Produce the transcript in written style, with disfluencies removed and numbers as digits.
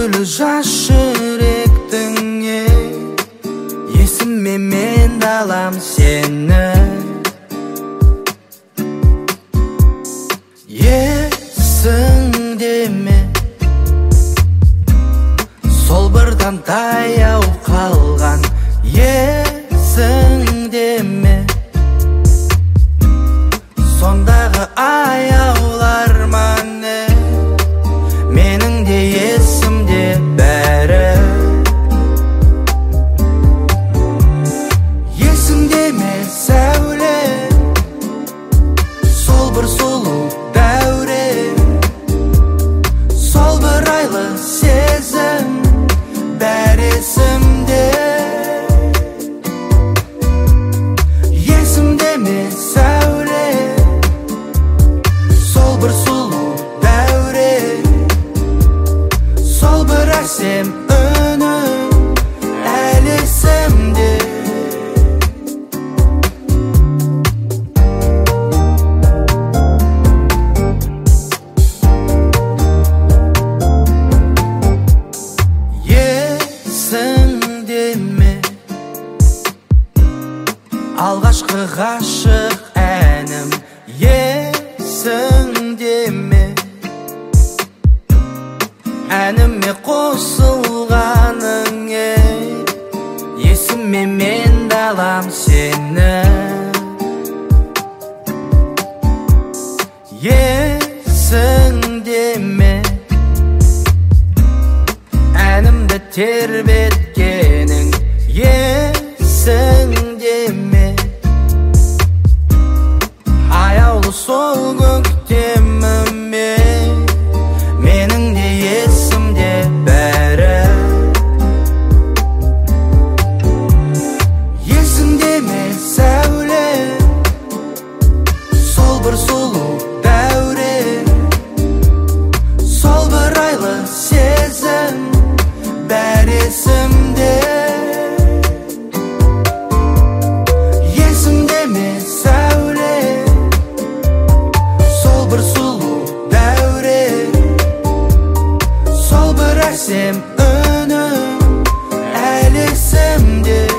гүлі жас жүректіңе, есіме мен алам сені. Есіңде ме сол бірден таяу қалған, есіңде ме сондағы аяулар мане, менің де есімде бәрі. Есіңде ме сәуле сол бір сұлу дәуре, сол бір айлы сезім бәрі есімде. Есімде ме сәуле сол бір сұлу дәуре, сол бір әсем үнім әлі есімде. Есіңде ме алғашқы ғашық әнім, есіңде ме әніме қосылғаның, есіме мен алам сені. Есіңде ме әнімді тербеткенің, есіңде ме аяулы сол көктеміме, менің де есімде бәрі. Есіңде ме сәуле сол бір сұлу дәуре, сол бір айлы сезім бәрі есімде. Есіңде ме сәуле сол бір сұлу дәуре, сол бір әсем үнім әлі есімде.